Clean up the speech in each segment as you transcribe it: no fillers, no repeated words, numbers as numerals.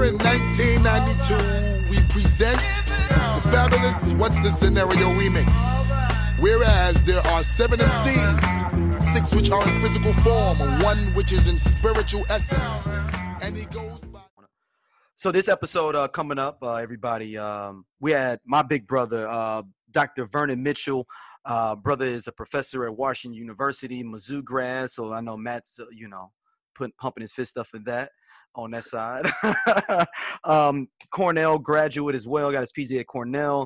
Here in 1992, we present the fabulous What's the Scenario remix. Whereas there are 7 MCs, 6 which are in physical form, 1 which is in spiritual essence. And he goes by... So this episode coming up, everybody, we had my big brother, Dr. Vernon Mitchell. Brother is a professor at Washington University, Mizzou grad. So I know Matt's, pumping his fist up for that on that side. Cornell graduate as well, got his PhD at Cornell.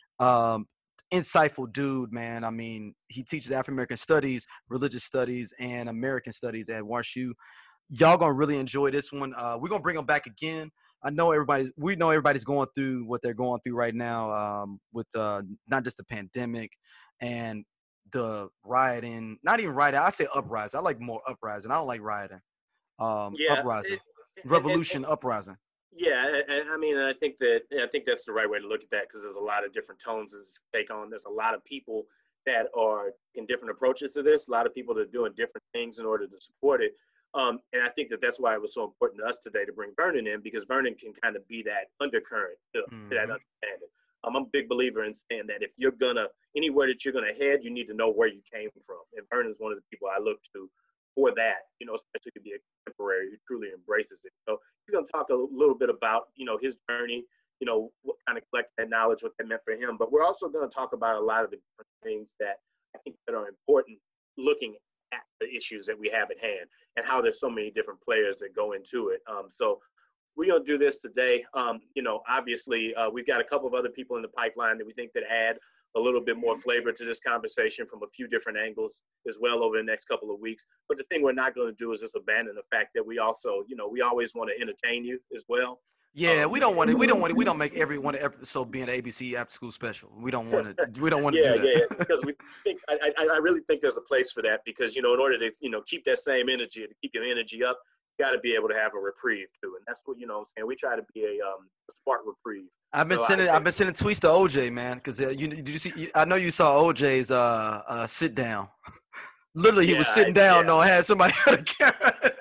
Insightful dude, man. I mean, he teaches African American studies, religious studies, and American studies at WashU. Y'all gonna really enjoy this one. We're gonna bring him back again. We know everybody's going through what they're going through right now, with not just the pandemic and the rioting. Not even rioting. I say uprising. I like more uprising. I don't like rioting. Uprising, revolution, uprising. Yeah, and I mean, I think that's the right way to look at that, because there's a lot of different tones to take on. There's a lot of people that are in different approaches to this. A lot of people that are doing different things in order to support it. And I think that's why it was so important to us today to bring Vernon in, because Vernon can kind of be that undercurrent to that understanding. I'm a big believer in saying that if you're anywhere that you're gonna head, you need to know where you came from. And Vernon's one of the people I look to for that, especially to be a contemporary who truly embraces it. So he's going to talk a little bit about, his journey, what kind of collect that knowledge, what that meant for him. But we're also going to talk about a lot of the different things that I think that are important, looking at the issues that we have at hand and how there's so many different players that go into it. So we're going to do this today. Obviously, we've got a couple of other people in the pipeline that we think that add a little bit more flavor to this conversation from a few different angles as well over the next couple of weeks. But the thing we're not going to do is just abandon the fact that we also, we always want to entertain you as well. Yeah, we don't make every one episode be an ABC after school special. We don't want to do that. Yeah, because we think, I really think there's a place for that, because, in order to, keep that same energy, to keep your energy up, you got to be able to have a reprieve too. And that's what, I'm saying. We try to be a smart reprieve. I've been sending tweets to OJ, man, because did you see? I know you saw OJ's sit down. Literally, he was sitting down. No, had somebody on the camera.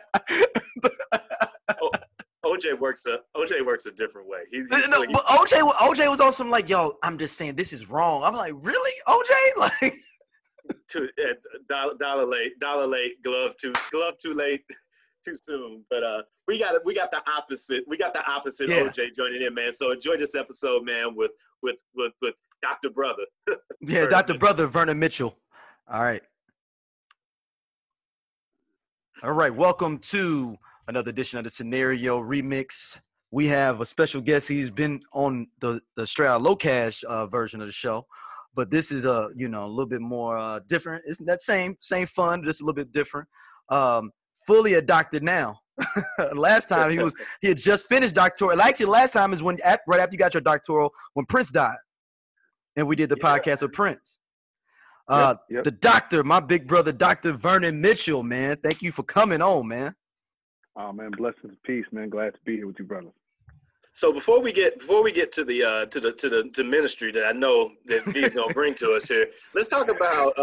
OJ works a different way. But OJ was on some like, yo, I'm just saying this is wrong. I'm like, really, OJ? Like, dollar late, glove too late. Too soon, but we got the opposite. We got the opposite. Yeah. OJ joining in, man. So enjoy this episode, man, with Dr. Brother. Yeah, Dr. Brother Vernon Mitchell. All right. Welcome to another edition of the Scenario Remix. We have a special guest. He's been on the Straight Out Low Cash version of the show, but this is a little bit more different. It's that same fun, just a little bit different. Fully a doctor now. Last time he had just finished doctoral. Actually, last time is right after you got your doctoral, when Prince died, and we did the podcast with Prince. Yep. The doctor, my big brother, Dr. Vernon Mitchell, man. Thank you for coming on, man. Oh man, blessings and peace, man. Glad to be here with you, brother. So before we get to the ministry that I know that V's gonna bring to us here, let's talk about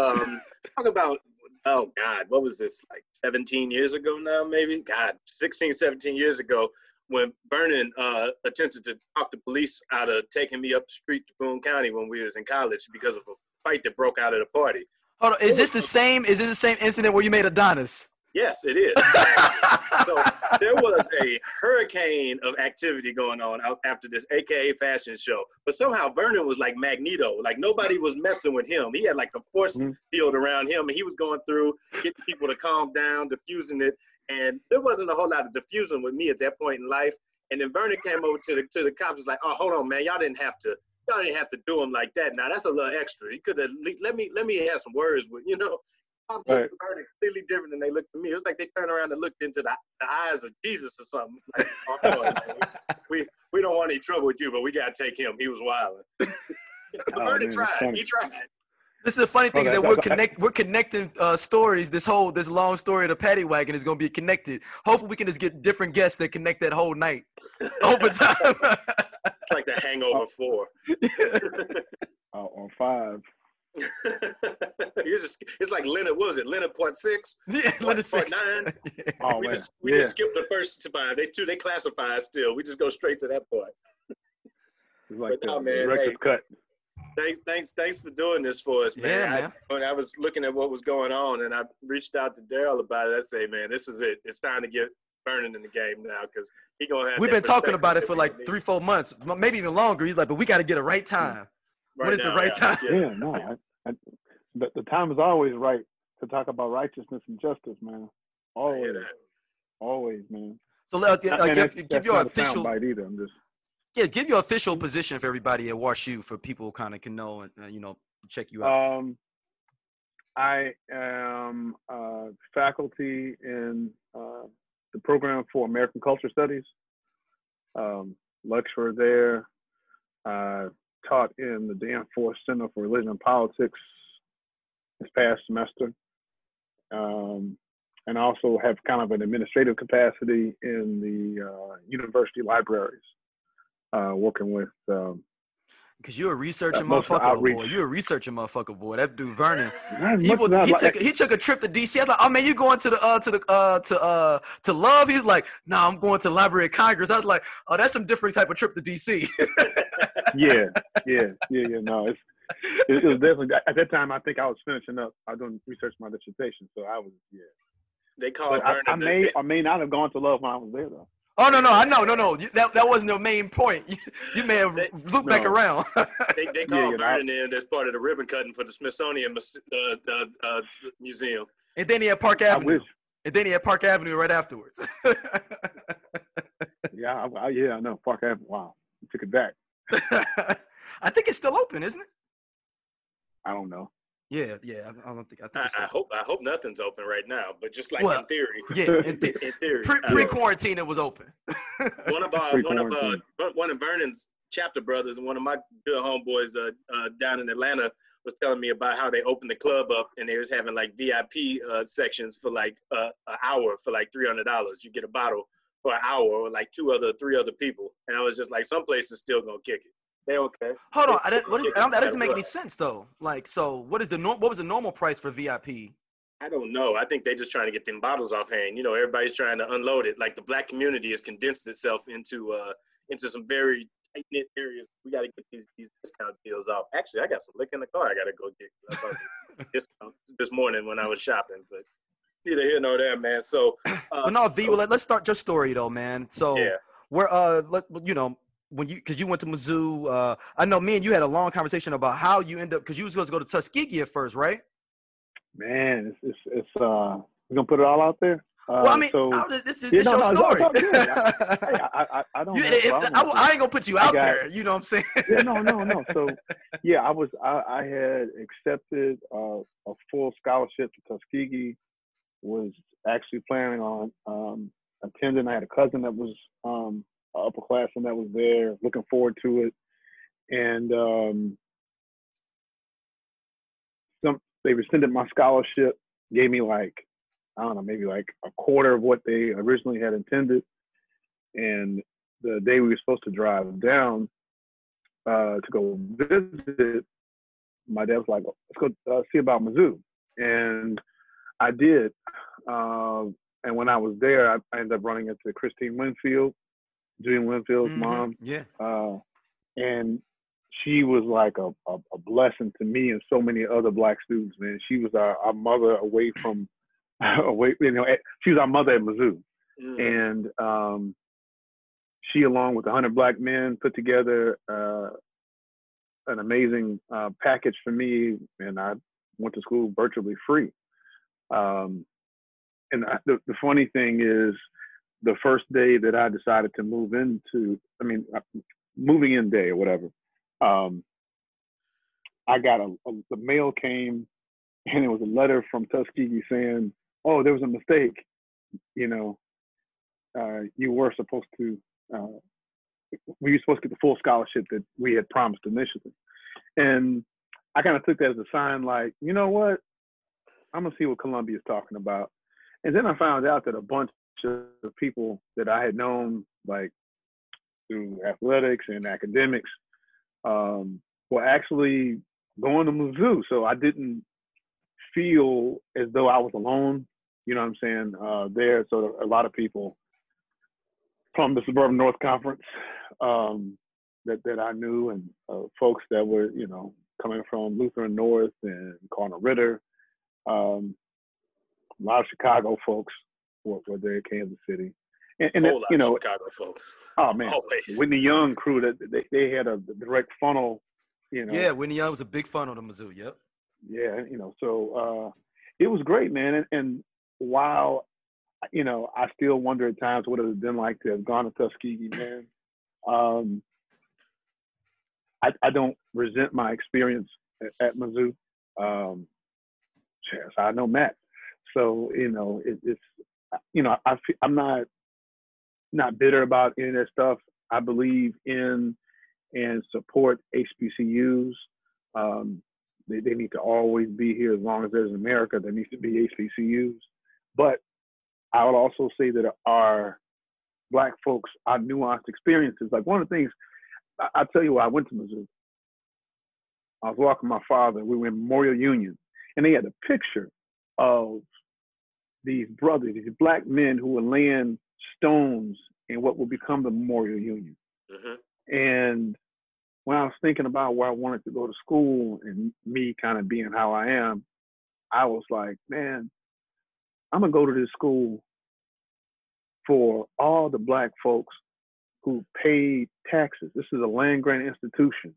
oh God, what was this, like 17 years ago now, maybe? God, 16, 17 years ago, when Vernon attempted to talk the police out of taking me up the street to Boone County when we was in college because of a fight that broke out at a party. Hold on, is this the same incident where you made Adonis? Yes, it is. So there was a hurricane of activity going on after this AKA fashion show. But somehow Vernon was like Magneto. Like nobody was messing with him. He had like a force field around him. And he was going through, getting people to calm down, diffusing it. And there wasn't a whole lot of diffusing with me at that point in life. And then Vernon came over to the cops, was like, oh, hold on, man. Y'all didn't have to do him like that. Now that's a little extra. He could have, let me have some words with, I'm right. Completely different than they looked at me. It was like they turned around and looked into the eyes of Jesus or something. Like, oh, no, we don't want any trouble with you, but we got to take him. He was wilding. Vernon tried. He tried. This is the funny thing is that we're connecting stories. This long story of the paddy wagon is going to be connected. Hopefully we can just get different guests that connect that whole night over time. It's like the Hangover 4. On 5. It's like Leonard, what was it? Leonard Part 6? Yeah, Leonard Part 6. 9? Yeah. Oh We man, just skipped the first spot. They classify us still. We just go straight to that part. it's like But no, the man, director's cut. Thanks for doing this for us, man. Yeah, man. When I was looking at what was going on, and I reached out to Daryl about it, I say, man, this is it. It's time to get Vernon in the game now because he gonna have. We've that been talking about it perspective for that like we need 3-4 months, maybe even longer. He's like, but we got to get a right time. When is the now, right time? Yeah, no, the time is always right to talk about righteousness and justice, man. I hear Always, that. always, man. So And give that's your not a official, soundbite either. I'm just give your official position for everybody at WashU for people kind of can know and check you out. I am faculty in the program for American Culture Studies. Lecturer there. Taught in the Danforth Center for Religion and Politics this past semester. And also have kind of an administrative capacity in the university libraries, working with Because you're a researching most of the motherfucker, outreach. boy. You're a researching motherfucker, boy. That dude Vernon. Not as much as I'd like. He took a trip to DC. I was like, oh man, you going to Love? He's like, nah, I'm going to the Library of Congress. I was like, oh, that's some different type of trip to DC. Yeah. No, it was definitely at that time. I think I was finishing up. I was doing research for my dissertation, so I was They call But Vernon. I may or may not have gone to Love when I was there though. Oh no, no. That wasn't the main point. You may have looped back around. They call Yeah, Vernon in as part of the ribbon cutting for the Smithsonian Museum. And then he had Park I Avenue. wish. And then he had Park Avenue right afterwards. Yeah, I know. Park Avenue. Wow, you took it back. I think it's still open, isn't it? I don't know. Yeah. I think it's I still hope nothing's open right now, but just like Well, in theory. Yeah, In theory. pre-quarantine it was open. One of Vernon's chapter brothers and one of my good homeboys down in Atlanta was telling me about how they opened the club up and they was having like VIP sections for like an hour for like $300. You get a bottle for an hour with like 3 other people, and I was just like, some places still gonna kick it. They okay. Hold on, that doesn't make any sense though. Like, so what was the normal price for VIP? I don't know. I think they're just trying to get them bottles offhand. You know, everybody's trying to unload it. Like the black community has condensed itself into some very tight knit areas. We got to get these discount deals off. Actually, I got some liquor in the car. I got to go get. I saw some discounts this morning when I was shopping, but neither here nor there, man. So, But no, V. Well, let's start your story though, man. So, yeah. because you went to Mizzou, I know me and you had a long conversation about how you end up, because you was supposed to go to Tuskegee at first, right? Man, it's we're gonna put it all out there. Well, I mean, this is your story. I don't. I ain't gonna put you out there. You know what I'm saying? Yeah, no. So, yeah, I had accepted a full scholarship to Tuskegee. Was actually planning on attending. I had a cousin that was an upperclassman that was there. Looking forward to it, and they rescinded my scholarship. Gave me like, I don't know, maybe like a quarter of what they originally had intended. And the day we were supposed to drive down to go visit, my dad was like, let's go see about Mizzou. And I did. And when I was there, I ended up running into Christine Winfield, Julian Winfield's mom. Yeah. And she was like a blessing to me and so many other Black students, man. She was our mother she was our mother at Mizzou. And she, along with 100 Black men, put together an amazing package for me, and I went to school virtually free. And the funny thing is, the first day that I decided to moving in day or whatever, I got the mail came, and it was a letter from Tuskegee saying, "Oh, there was a mistake. You were supposed to. We were supposed to get the full scholarship that we had promised initially." And I kind of took that as a sign, like, you know what? I'm gonna see what Columbia is talking about. And then I found out that a bunch of people that I had known, like through athletics and academics, were actually going to Mizzou, so I didn't feel as though I was alone. You know what I'm saying? There, so a lot of people from the Suburban North Conference that I knew, and folks that were, you know, coming from Lutheran North and Cardinal Ritter. A lot of Chicago folks were there at Kansas City. And Whole lot you know, of Chicago folks. oh man, Always. Whitney Young crew, that they had a direct funnel, you know. Yeah, Whitney Young was a big funnel to Mizzou. Yep. Yeah, you know, so it was great, man. And while, you know, I still wonder at times what it would have been like to have gone to Tuskegee, man. I don't resent my experience at Mizzou. Yes, I know Matt. So, you know, it's, you know, I'm not bitter about any of that stuff. I believe in and support HBCUs. They need to always be here as long as there's America. There needs to be HBCUs. But I would also say that our Black folks, our nuanced experiences, like one of the things, I'll tell you why I went to Mizzou. I was walking my father. We were in Memorial Union, and they had a picture of these brothers, these Black men who were laying stones in what would become the Memorial Union. Mm-hmm. And when I was thinking about where I wanted to go to school and me kind of being how I am, I was like, man, I'm gonna go to this school for all the Black folks who paid taxes. This is a land grant institution.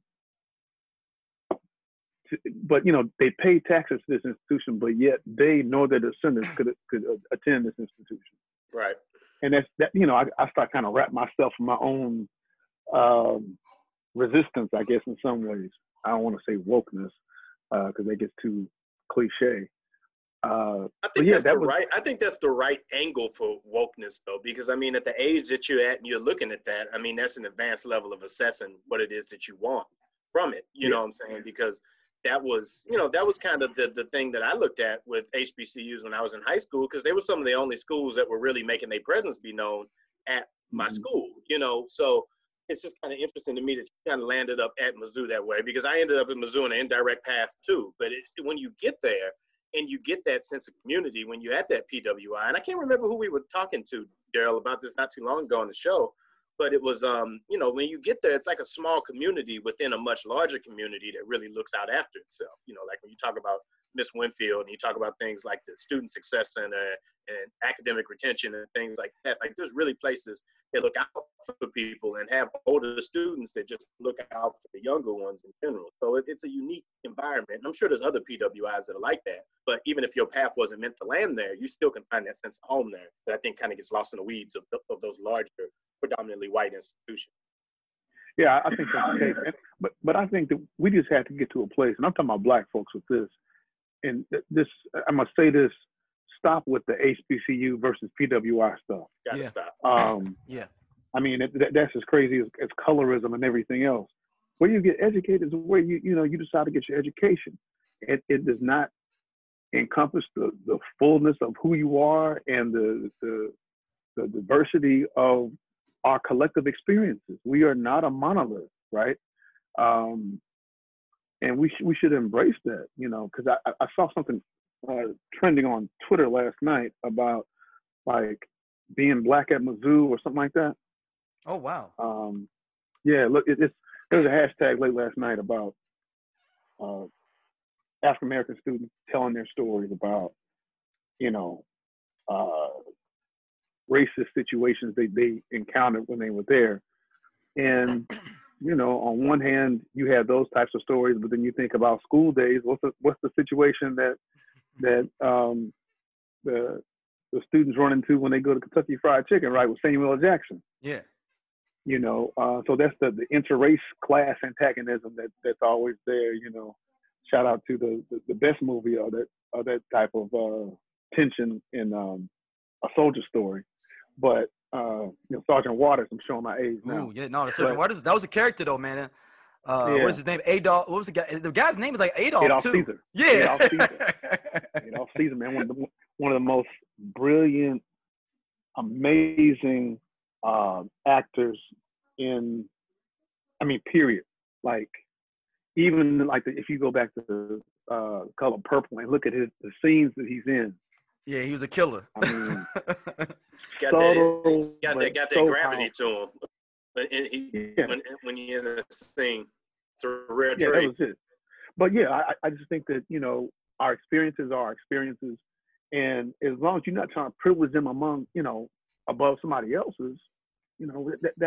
But, you know, they pay taxes to this institution, but yet they nor their descendants could attend this institution. Right. And that, you know, I start kind of wrap myself in my own resistance, I guess, in some ways. I don't want to say wokeness because that gets too cliche. I think I think that's the right angle for wokeness, though, because I mean, at the age that you're at and you're looking at that, I mean, that's an advanced level of assessing what it is that you want from it. You know what I'm saying? Because that was, you know, that was kind of the thing that I looked at with HBCUs when I was in high school, because they were some of the only schools that were really making their presence be known at my school, you know. So it's just kind of interesting to me that you kind of landed up at Mizzou that way, because I ended up at Mizzou in an indirect path too. But when you get there and you get that sense of community when you're at that PWI, and I can't remember who we were talking to, Daryl, about this not too long ago on the show, but it was, you know, when you get there, it's like a small community within a much larger community that really looks out after itself. You know, like when you talk about Miss Winfield and you talk about things like the Student Success Center and academic retention and things like that, like there's really places that look out for people and have older students that just look out for the younger ones in general. So it's a unique environment. And I'm sure there's other PWIs that are like that, but even if your path wasn't meant to land there, you still can find that sense of home there that I think kind of gets lost in the weeds of those larger, predominantly white institutions. Yeah, I think that's the case. But I think that we just have to get to a place, and I'm talking about Black folks with this, and this, I must say this, stop with the HBCU versus PWI stuff. Gotta stop. Yeah. I mean, that's as crazy as colorism and everything else. Where you get educated is where you decide to get your education. It does not encompass the fullness of who you are and the diversity of our collective experiences. We are not a monolith, right? And we should embrace that, you know, because I saw something trending on Twitter last night about like being Black at Mizzou or something like that. Oh, wow. Yeah, look, there was a hashtag late last night about African-American students telling their stories about, you know, racist situations they encountered when they were there. And, you know, on one hand, you have those types of stories, but then you think about school days. What's the situation that the students run into when they go to Kentucky Fried Chicken, right, with Samuel L. Jackson? Yeah. You know, so that's the interrace class antagonism that's always there. You know, shout out to the best movie of that type of tension in A Soldier Story. But you know, Sergeant Waters, I'm showing my age now. Ooh, yeah, no, the Sergeant Waters, that was a character though, man. What is his name? Adolf. What was the guy? The guy's name is like Adolf too. Caesar. Yeah. Adolf Caesar, man, one of the most brilliant, amazing actors period. Like, even like if you go back to the Color Purple and look at the scenes that he's in. Yeah, he was a killer. I mean, got subtle, that so gravity powerful. to him. When you're in a thing, it's a rare Yeah, trait. that was it. But yeah, I just think that, you know, our experiences are our experiences. And as long as you're not trying to privilege them among, you know, above somebody else's, you know,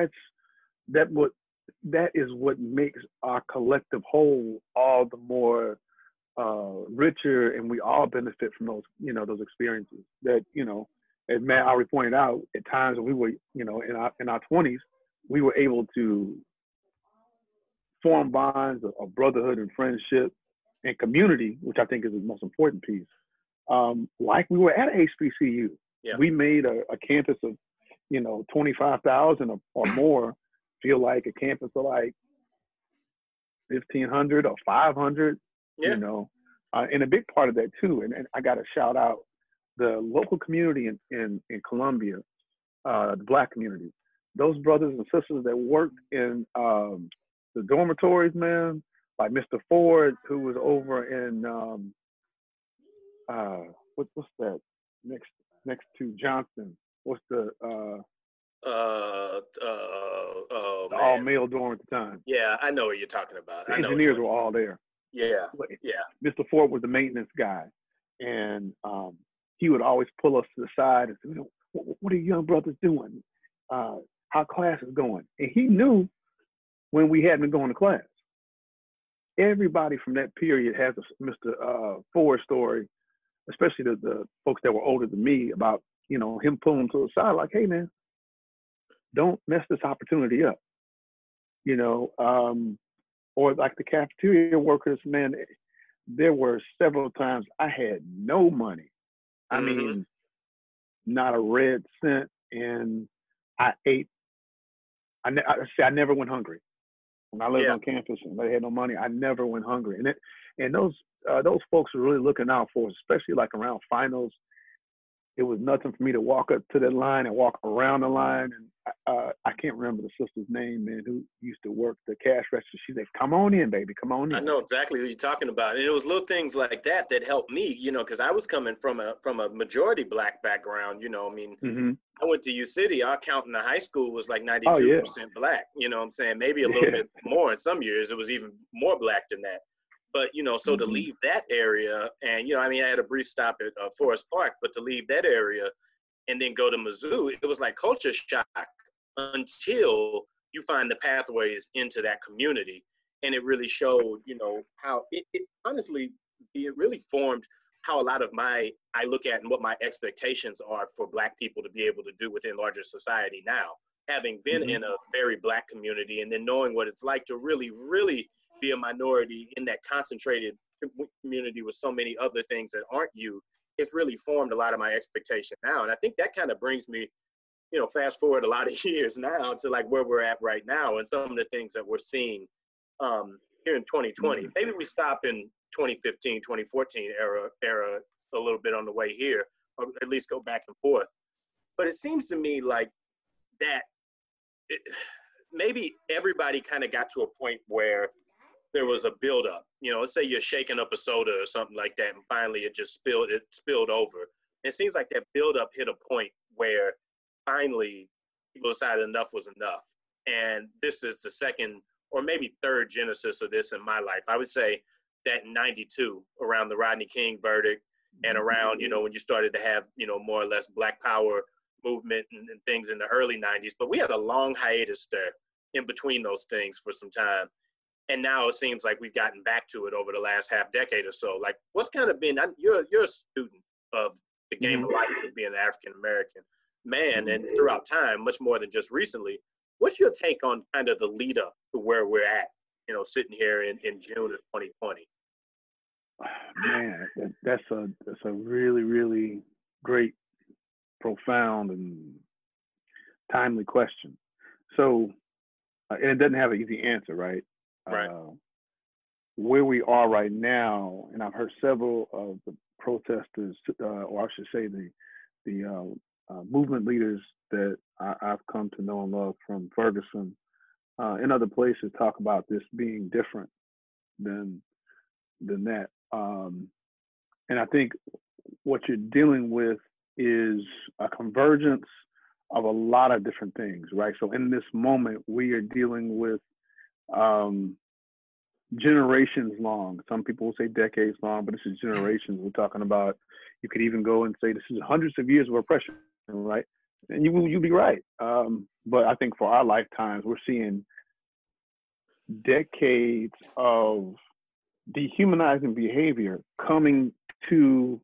that is what makes our collective whole all the more richer, and we all benefit from those, you know, those experiences. That, you know, as Matt already pointed out, at times when we were, you know, in our 20s, we were able to form bonds of brotherhood and friendship and community, which I think is the most important piece. Like we were at HBCU, we made a campus of, you know, 25,000 or more feel like a campus of like 1,500 or 500. You know, and a big part of that too. And I got to shout out the local community in Columbia, the Black community. Those brothers and sisters that worked in the dormitories, man, like Mr. Ford, who was over in what's that next to Johnson? What's the all male dorm at the time? Yeah, I know what you're talking about. The engineers were all there. Yeah. Mr. Ford was the maintenance guy, and he would always pull us to the side and say, you know, what are you young brothers doing? How class is going? And he knew when we hadn't been going to class. Everybody from that period has a Mr. Ford story, especially the folks that were older than me, about, you know, him pulling to the side like, hey, man, don't mess this opportunity up. You know, or like the cafeteria workers, man, there were several times I had no money. I mean, not a red cent, and I ate. I never went hungry. When I lived on campus and they had no money, I never went hungry. And those folks were really looking out for us, especially like around finals. It was nothing for me to walk up to that line and walk around the line. And I can't remember the sister's name, man, who used to work the cash register. She said, "Come on in, baby, come on in." I know exactly who you're talking about. And it was little things like that that helped me, you know, because I was coming from a majority Black background, you know. I mean, I went to U City. Our count in the high school was like 92% Black. You know what I'm saying? Maybe a little bit more in some years. It was even more Black than that. But, you know, so to leave that area, and, you know, I mean, I had a brief stop at Forest Park, but to leave that area and then go to Mizzou, it was like culture shock until you find the pathways into that community. And it really showed, you know, how it honestly, it really formed how a lot of I look at and what my expectations are for Black people to be able to do within larger society now. Having been in a very Black community and then knowing what it's like to really, really be a minority in that concentrated community with so many other things that aren't you, it's really formed a lot of my expectation now. And I think that kind of brings me, you know, fast forward a lot of years now to like where we're at right now and some of the things that we're seeing here in 2020. Maybe we stop in 2015, 2014 era a little bit on the way here, or at least go back and forth. But it seems to me like that maybe everybody kind of got to a point where there was a buildup. You know, let's say you're shaking up a soda or something like that, and finally it spilled over. It seems like that buildup hit a point where finally people decided enough was enough. And this is the second or maybe third genesis of this in my life. I would say that in 92, around the Rodney King verdict and around, you know, when you started to have, you know, more or less Black Power movement and things in the early 90s. But we had a long hiatus there in between those things for some time. And now it seems like we've gotten back to it over the last half decade or so. Like, what's kind of been, you're a student of the game of life of being an African-American man, and throughout time, much more than just recently. What's your take on kind of the lead up to where we're at, you know, sitting here in June of 2020? Man, that's a really, really great, profound, and timely question. So, and it doesn't have an easy answer, right? Right. Where we are right now, and I've heard several of the protesters, or I should say the movement leaders that I've come to know and love from Ferguson and other places talk about this being different. than that. And I think what you're dealing with is a convergence of a lot of different things, right? So in this moment, we are dealing with generations long. Some people will say decades long, but this is generations. We're talking about, you could even go and say this is hundreds of years of oppression, right? And you'll be right. But I think for our lifetimes, we're seeing decades of dehumanizing behavior coming to,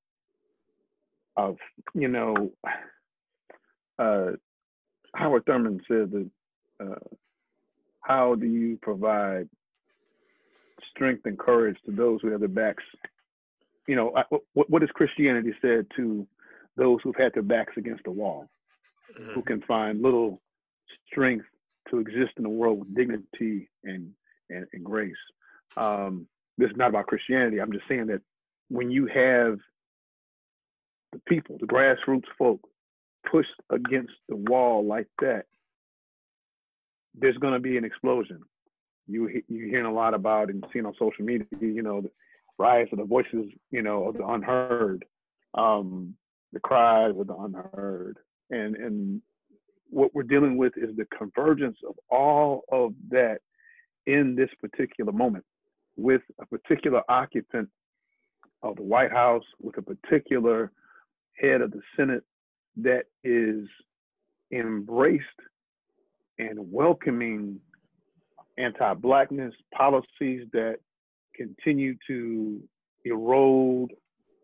Howard Thurman said that, how do you provide strength and courage to those who have their backs? What has Christianity said to those who've had their backs against the wall, who can find little strength to exist in the world with dignity and grace? This is not about Christianity. I'm just saying that when you have the people, the grassroots folk, pushed against the wall like that, there's going to be an explosion. You're hearing a lot about and seeing on social media, the rise of the voices, of the unheard, the cries of the unheard. And what we're dealing with is the convergence of all of that in this particular moment, with a particular occupant of the White House, with a particular head of the Senate that is embraced and welcoming anti-Blackness policies that continue to erode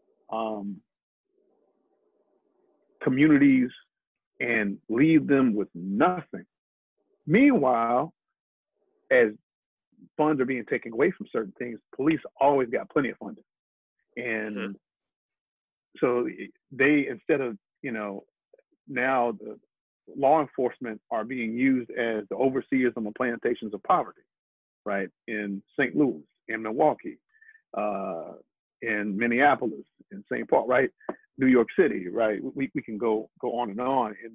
communities and leave them with nothing. Meanwhile, as funds are being taken away from certain things, police always got plenty of funding. And so they, instead of, now the law enforcement are being used as the overseers on the plantations of poverty, right? In St. Louis, in Milwaukee, in Minneapolis, in St. Paul, right? New York City, right? We can go on, and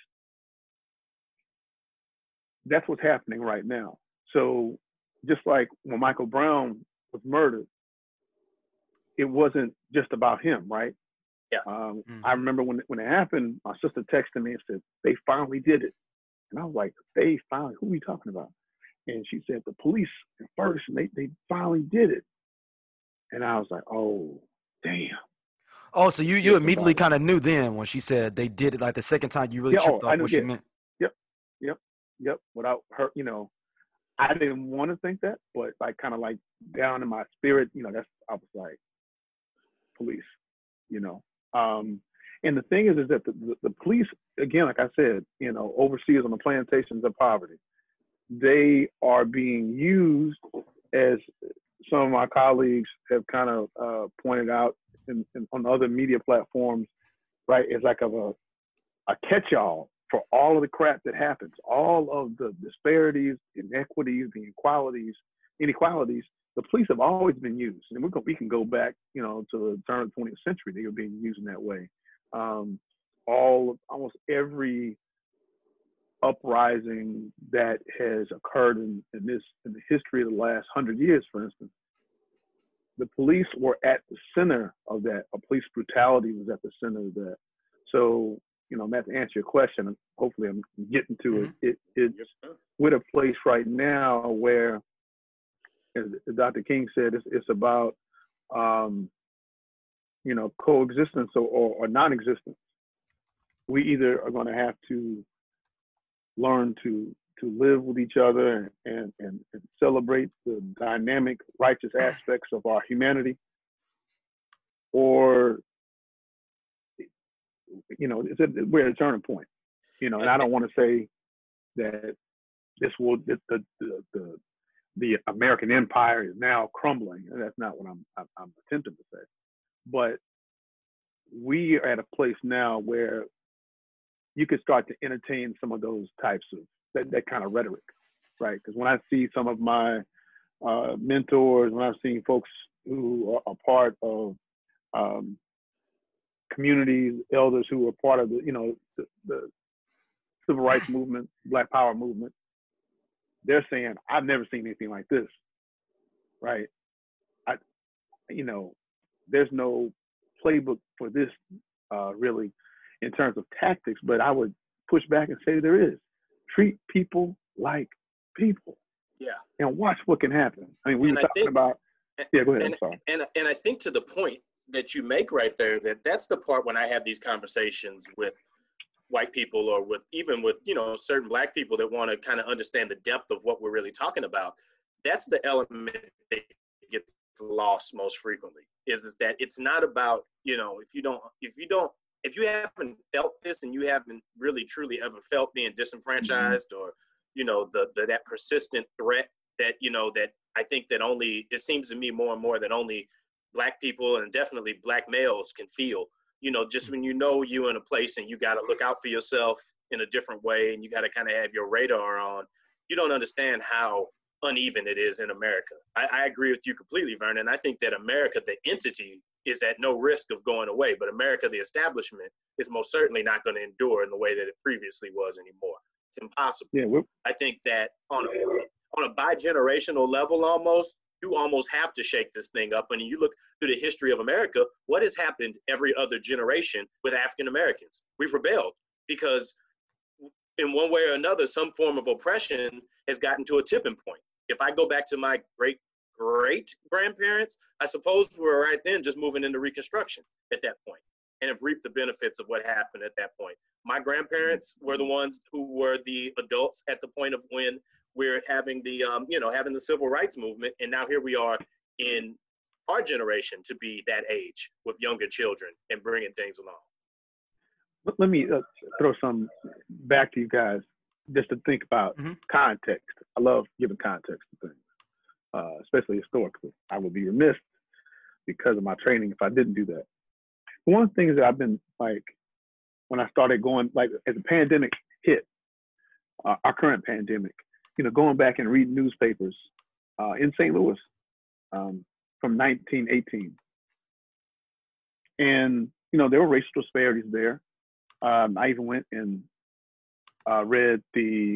that's what's happening right now. So just like when Michael Brown was murdered, it wasn't just about him, right? Yeah. I remember when it happened, my sister texted me and said, they finally did it. And I was like, they finally, who are we talking about? And she said, the police at first, and they finally did it. And I was like, oh, damn. Oh, so you immediately kind of knew then when she said they did it, like the second time you really tripped off what she meant? Yep. Without her, I didn't want to think that, but like kind of like down in my spirit, I was like, police, and the thing is that the police, again, like I said, overseers on the plantations of poverty, they are being used, as some of my colleagues have kind of pointed out on other media platforms, right? It's like a catch-all for all of the crap that happens, all of the disparities, inequities, the inequalities. The police have always been used, and we can go back, to the turn of the 20th century. They were being used in that way. Almost every uprising that has occurred in the history of the last 100 years, for instance, the police were at the center of that. Police brutality was at the center of that. So, Matt, to answer your question, hopefully I'm getting to it. We're at a place right now where, as Dr. King said, it's about, coexistence or non-existence. We either are going to have to learn to live with each other and celebrate the dynamic, righteous aspects of our humanity, or, we're at a turning point, and I don't want to say that the American empire is now crumbling. And that's not what I'm attempting to say. But we are at a place now where you could start to entertain some of those types of that kind of rhetoric, right? Because when I see some of my mentors, when I've seen folks who are part of communities, elders who are part of the civil rights movement, Black Power movement, they're saying, I've never seen anything like this, right? you know, there's no playbook for this really in terms of tactics, but I would push back and say there is. Treat people like people. Yeah. And watch what can happen. I mean, we were talking about. Yeah, go ahead. I'm sorry. And I think to the point that you make right there, that's the part when I have these conversations with white people or with certain Black people that want to kind of understand the depth of what we're really talking about. That's the element that gets lost most frequently is that it's not about, if you haven't felt this and you haven't really truly ever felt being disenfranchised or, that persistent threat that, that I think that only, it seems to me more and more that only Black people and definitely Black males can feel, just when you're in a place and you got to look out for yourself in a different way and you got to kind of have your radar on, you don't understand how uneven it is in America. I agree with you completely, Vernon. I think that America, the entity, is at no risk of going away, but America, the establishment, is most certainly not going to endure in the way that it previously was anymore. It's impossible. Yeah, I think that on a bi-generational level you almost have to shake this thing up. And you look through the history of America, what has happened every other generation with African Americans? We've rebelled because in one way or another, some form of oppression has gotten to a tipping point. If I go back to my great-great-grandparents, I suppose we were right then just moving into Reconstruction at that point and have reaped the benefits of what happened at that point. My grandparents were the ones who were the adults at the point of when we're having the, having the civil rights movement. And now here we are in our generation to be that age with younger children and bringing things along. Let me throw some back to you guys just to think about context. I love giving context to things, especially historically. I would be remiss because of my training if I didn't do that. One of the things that I've been when I started going, as the pandemic hit, our current pandemic, going back and reading newspapers in St. Louis from 1918. And, there were racial disparities there. I even went and read the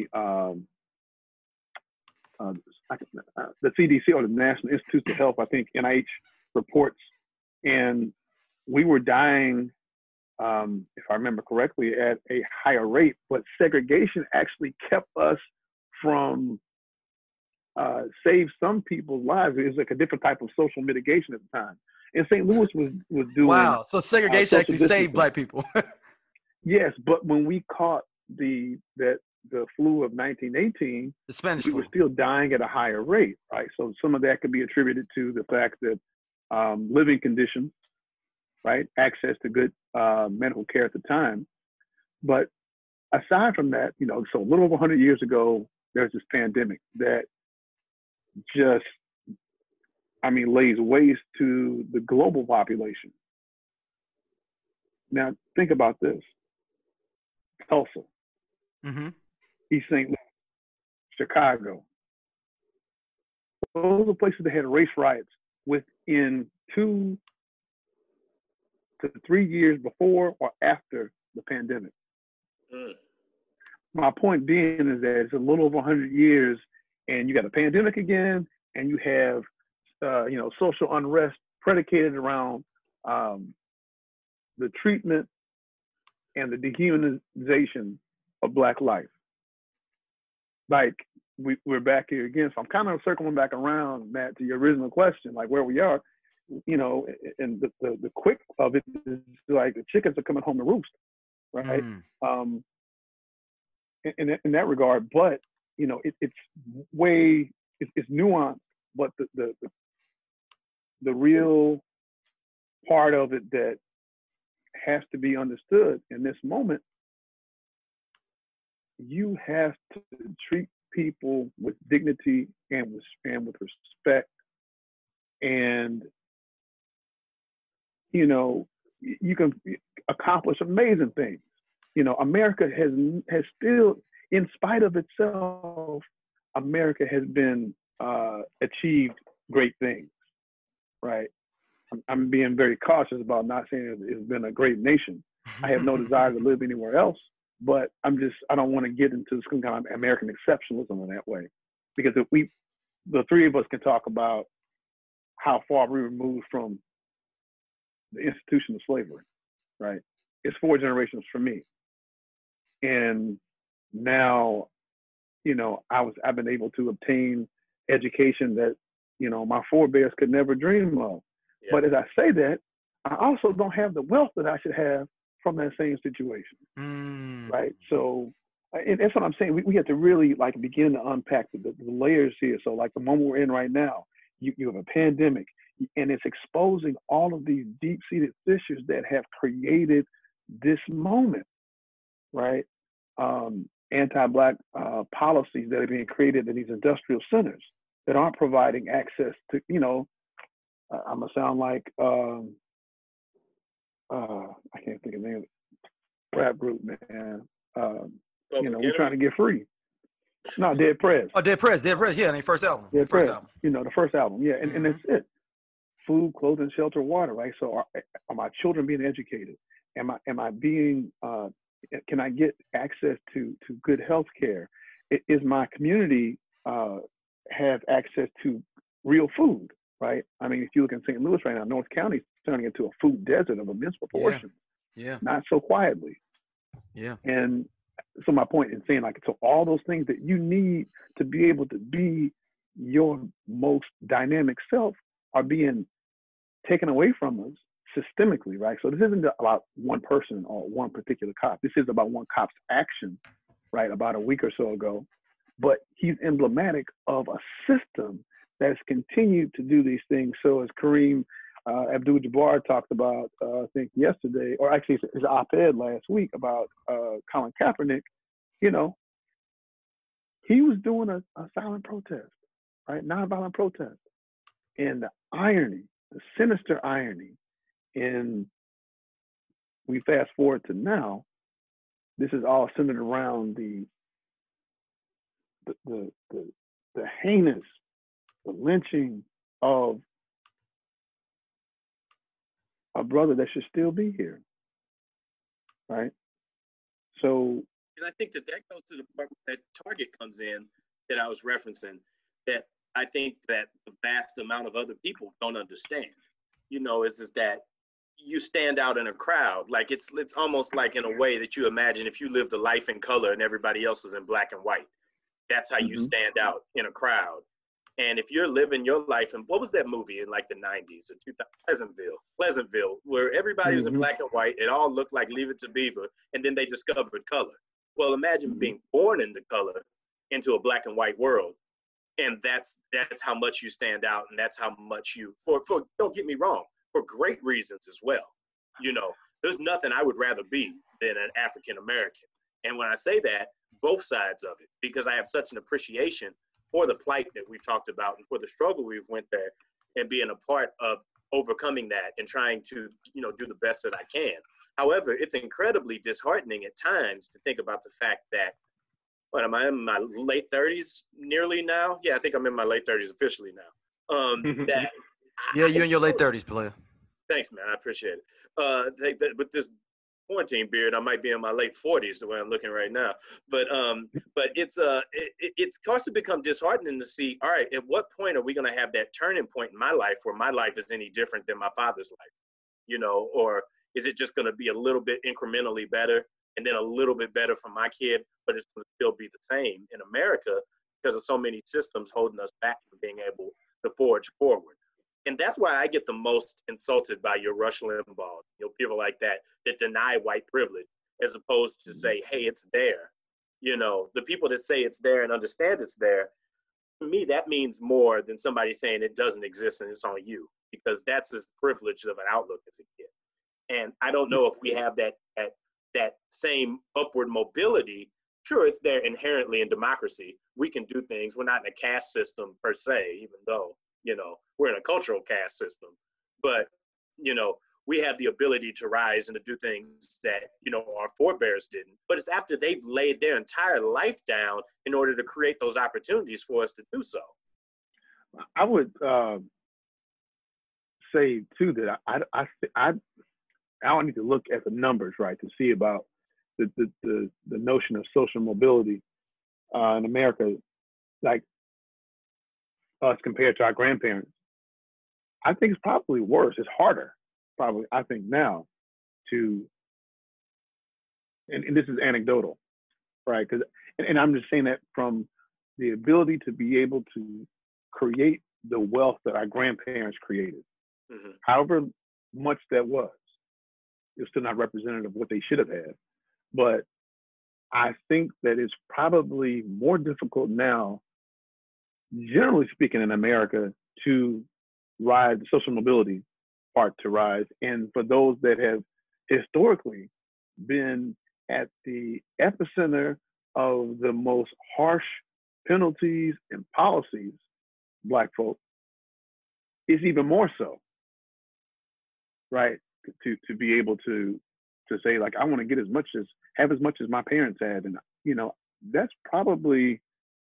CDC or the National Institutes of Health, I think NIH reports, and we were dying, if I remember correctly, at a higher rate, but segregation actually kept us from save some people's lives. It was like a different type of social mitigation at the time. And St. Louis was doing. Wow, so segregation actually saved Black people. Yes, but when we caught the flu of 1918, the Spanish we flu, were still dying at a higher rate, right? So some of that could be attributed to the fact that living conditions, right, access to good medical care at the time. But aside from that, so a little over 100 years ago, there's this pandemic that just, lays waste to the global population. Now, think about this. Tulsa, East St. Louis, Chicago. Those are places that had race riots within 2 to 3 years before or after the pandemic. My point being is that it's a little over 100 years and you got a pandemic again, and you have, social unrest predicated around the treatment and the dehumanization of Black life. We're back here again. So I'm kind of circling back around, Matt, to your original question, where we are, and the quick of it is the chickens are coming home to roost, right? In that regard, but it's nuanced, but the real part of it that has to be understood in this moment, you have to treat people with dignity and with respect, and you can accomplish amazing things. America has still, in spite of itself, America has been achieved great things, right? I'm being very cautious about not saying it's been a great nation. I have no desire to live anywhere else, but I don't want to get into some kind of American exceptionalism in that way. Because if the three of us can talk about how far we removed from the institution of slavery, right? It's 4 generations for me. And now, I've been able to obtain education that, my forebears could never dream of. Yeah. But as I say that, I also don't have the wealth that I should have from that same situation, right? So, and that's what I'm saying. We have to really begin to unpack the layers here. So like the moment we're in right now, you have a pandemic, and it's exposing all of these deep-seated issues that have created this moment, right? Anti-Black policies that are being created in these industrial centers that aren't providing access to, I'm gonna sound like I can't think of the name of the rap group, man. We're trying to get free. No, Dead Prez. Oh, Dead Prez, yeah, their first album. The first album, yeah, and that's it. Food, clothing, shelter, water, right? So are my children being educated? Am I being can I get access to good health care? Is my community have access to real food, right? I mean, if you look in St. Louis right now, North County is turning into a food desert of immense proportions. Yeah. Not so quietly. Yeah. And so my point in saying, so all those things that you need to be able to be your most dynamic self are being taken away from us systemically, right? So this isn't about one person or one particular cop. This is about one cop's action, right, about a week or so ago. But he's emblematic of a system that has continued to do these things. So as Kareem Abdul-Jabbar talked about, I think yesterday, or actually his op-ed last week about Colin Kaepernick, he was doing a silent protest, right? Nonviolent protest. And the irony, the sinister irony, and we fast forward to now, this is all centered around the heinous, the lynching of a brother that should still be here, right? So, and I think that goes to the part that Target comes in that I was referencing, that I think that the vast amount of other people don't understand, is that you stand out in a crowd. Like it's almost like in a way that you imagine if you lived a life in color and everybody else was in black and white. That's how you stand out in a crowd. And if you're living your life, and what was that movie in like the 90s or 2000, Pleasantville, where everybody was in black and white, it all looked like Leave It to Beaver, and then they discovered color. Well, imagine being born into color, into a black and white world. And that's how much you stand out, and that's how much you, for don't get me wrong, for great reasons as well. There's nothing I would rather be than an African American. And when I say that, both sides of it, because I have such an appreciation for the plight that we've talked about and for the struggle we've went there, and being a part of overcoming that and trying to, do the best that I can. However, it's incredibly disheartening at times to think about the fact that, what am I in my late 30s nearly now? Yeah, I think I'm in my late 30s officially now. You're in your late 30s, player. Thanks, man. I appreciate it. With this quarantine beard, I might be in my late 40s the way I'm looking right now. But it's caused to become disheartening to see, all right, at what point are we going to have that turning point in my life where my life is any different than my father's life? Or is it just going to be a little bit incrementally better and then a little bit better for my kid, but it's going to still be the same in America because of so many systems holding us back from being able to forge forward? And that's why I get the most insulted by your Rush Limbaugh, people like that deny white privilege, as opposed to say, hey, it's there. The people that say it's there and understand it's there, to me, that means more than somebody saying it doesn't exist and it's on you, because that's as privileged of an outlook as it gets. And I don't know if we have that same upward mobility. Sure, it's there inherently in democracy. We can do things. We're not in a caste system per se, even though, we're in a cultural caste system. But, we have the ability to rise and to do things that, our forebears didn't. But it's after they've laid their entire life down in order to create those opportunities for us to do so. I would say, too, that I don't need to look at the numbers, right, to see about the notion of social mobility in America, like us compared to our grandparents. I think it's probably worse. It's harder, probably, I think now to, and this is anecdotal, right? And I'm just saying that from the ability to be able to create the wealth that our grandparents created, however much that was, it's still not representative of what they should have had. But I think that it's probably more difficult now, generally speaking, in America, to rise the social mobility part to rise. And for those that have historically been at the epicenter of the most harsh penalties and policies, Black folk, it's even more so, right? To be able to say, like, I want to get have as much as my parents had. And, you know, that's probably,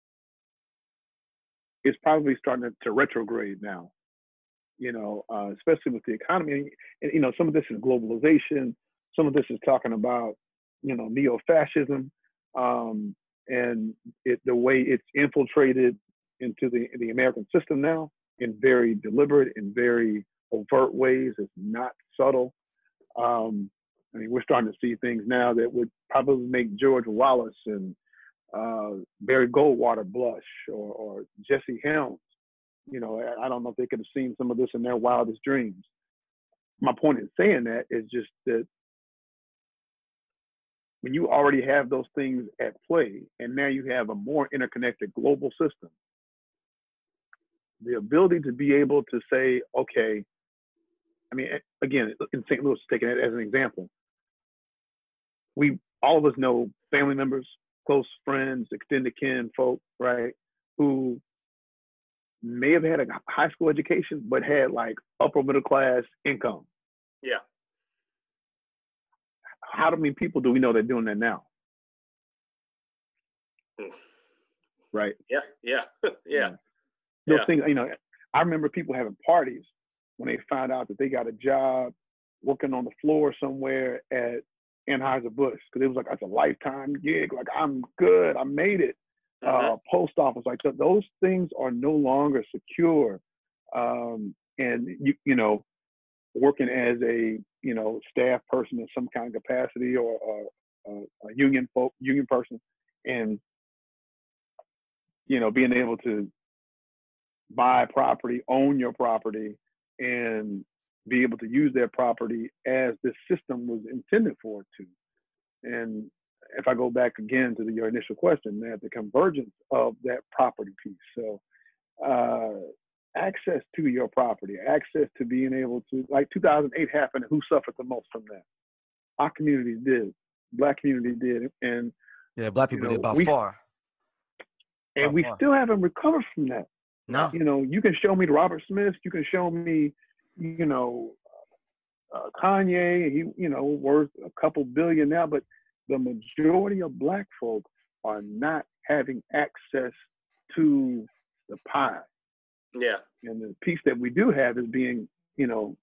it's probably starting to retrograde now, you know, especially with the economy. And, you know, some of this is globalization. Some of this is talking about, you know, neo-fascism, and the way it's infiltrated into the American system now in very deliberate and very overt ways. It's not subtle. I mean, we're starting to see things now that would probably make George Wallace and Barry Goldwater blush, or Jesse Helms. You know, I don't know if they could have seen some of this in their wildest dreams. My point in saying that is just that when you already have those things at play, and now you have a more interconnected global system, the ability to be able to say, okay, I mean, again, in St. Louis, taking it as an example, all of us know family members, close friends, extended kin folk, right, who may have had a high school education, but had like upper middle class income. Yeah. How many people do we know that are doing that now? Right. Yeah. Those things, you know, I remember people having parties when they found out that they got a job working on the floor somewhere at Anheuser-Busch, because it was like, that's a lifetime gig. Like, I'm good, I made it. Post office, like those things are no longer secure. And you know, working as a, you know, staff person in some kind of capacity, or a union person, and, you know, being able to buy property, own your property, and be able to use their property as the system was intended for it to. And if I go back again to your initial question, that the convergence of that property piece. So access to your property, access to being able to, like 2008 happened, who suffered the most from that? Our community did, Black community did. And yeah, Black people did by far. And we still haven't recovered from that. No. You know, you can show me Robert Smith, you can show me, you know, Kanye, he, you know, worth a couple billion now, but the majority of Black folk are not having access to the pie. Yeah. And the piece that we do have is being, you know,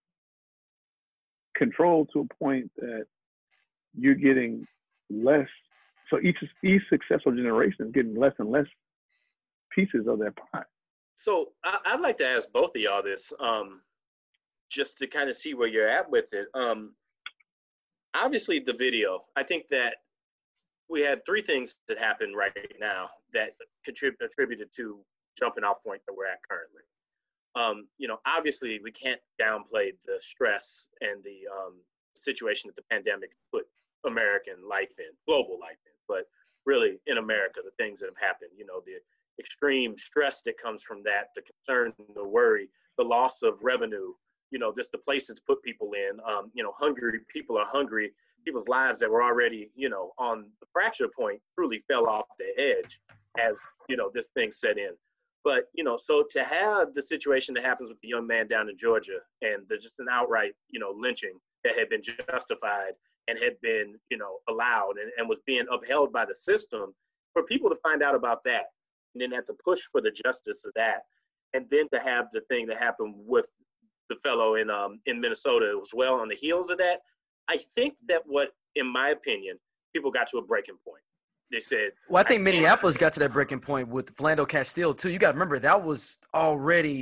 controlled to a point that you're getting less. So each successful generation is getting less and less pieces of that pie. So I'd like to ask both of y'all this, just to kind of see where you're at with it. Obviously, the video, I think that we had three things that happened right now that attributed to jumping off point that we're at currently. You know, obviously, we can't downplay the stress and the situation that the pandemic put American life in, global life in, but really in America, the things that have happened, you know, the extreme stress that comes from that, the concern, the worry, the loss of revenue, you know, just the places put people in, you know, hungry people are hungry. People's lives that were already, you know, on the fracture point truly fell off the edge as, you know, this thing set in. But, you know, so to have the situation that happens with the young man down in Georgia and there's just an outright, you know, lynching that had been justified and had been, you know, allowed and was being upheld by the system, for people to find out about that and then have to push for the justice of that, and then to have the thing that happened with the fellow in Minnesota as well on the heels of that, I think that what, in my opinion, people got to a breaking point. They said, well, I think Minneapolis got to that breaking point with Philando Castile too. You got to remember that was already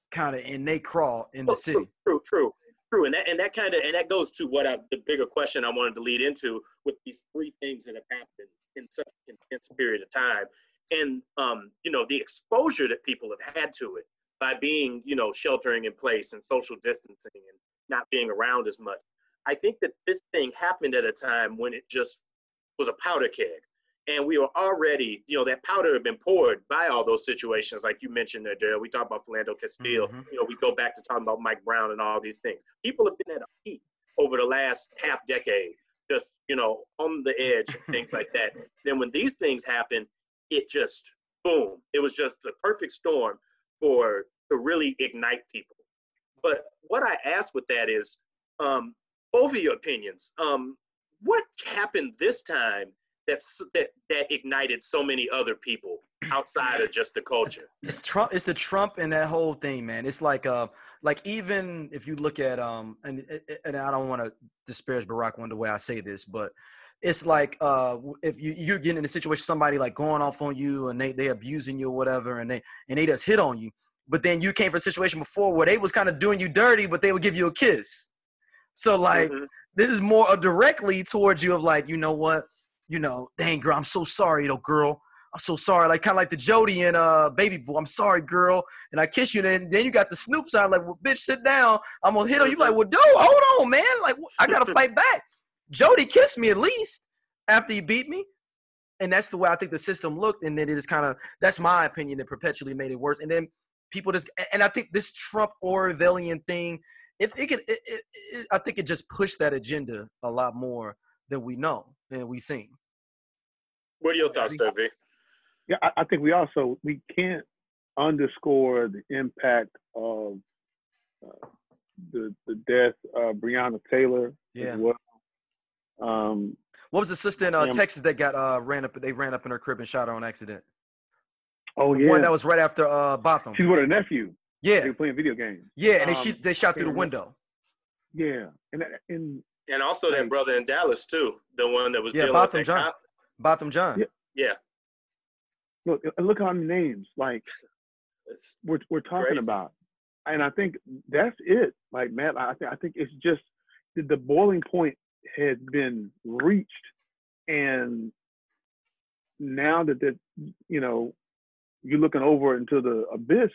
kind of in they crawl in the city. True. And that goes to the bigger question I wanted to lead into with these three things that have happened in such a intense period of time. And, the exposure that people have had to it by being, sheltering in place and social distancing and not being around as much. I think that this thing happened at a time when it just was a powder keg. And we were already, that powder had been poured by all those situations, like you mentioned there, Daryl. We talked about Philando Castile. Mm-hmm. We go back to talking about Mike Brown and all these things. People have been at a peak over the last half decade, just, on the edge and things like that. Then when these things happen, it just, boom. It was just a perfect storm to really ignite people. But what I ask with that is, both of your opinions, what happened this time that ignited so many other people outside of just the culture? It's Trump. It's the Trump and that whole thing, man. It's like even if you look at and I don't want to disparage Barack one the way I say this, but it's like if you're getting in a situation, somebody like going off on you and they abusing you or whatever, and they just hit on you, but then you came from a situation before where they was kind of doing you dirty, but they would give you a kiss. So like this is more directly towards you of like, you know what? Dang girl, I'm so sorry though, girl. I'm so sorry. Like kind of like the Jody and Baby Boo. I'm sorry, girl. And I kiss you. And then you got the Snoop side like, well, bitch, sit down. I'm gonna hit on you. Like, well, dude, hold on, man. Like I gotta fight back. Jody kissed me at least after he beat me. And that's the way I think the system looked. And then it is kind of, that's my opinion, that perpetually made it worse. And then people just, and I think this Trump Orwellian thing, I think it just pushed that agenda a lot more than we know and we've seen. What are your thoughts, Debbie? Yeah, I think we can't underscore the impact of the death of Breonna Taylor as well. What was the sister in Texas that got ran up in her crib and shot her on accident? Oh, the one that was right after Botham. She's with her nephew. Yeah. They were playing video games. Yeah, and they shot through the window. Yeah. And also that brother in Dallas, too. The one that was dealing Botham with John. Botham John. Yeah. Look how many names, like, we're talking crazy about. And I think that's it. Like, Matt, I think it's just the boiling point had been reached. And now that you're looking over into the abyss,